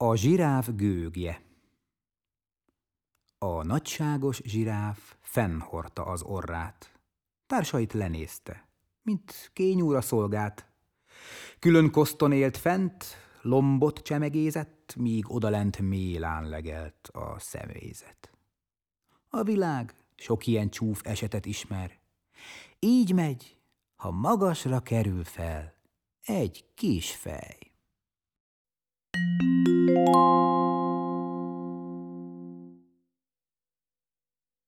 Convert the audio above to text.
A zsiráf gőgje. A nagyságos zsiráf fennhordta az orrát. Társait lenézte, mint kényúra szolgát. Külön koszton élt fent, lombot csemegézett, míg odalent mélán legelt a személyzet. A világ sok ilyen csúf esetet ismer. Így megy, ha magasra kerül fel egy kis fej.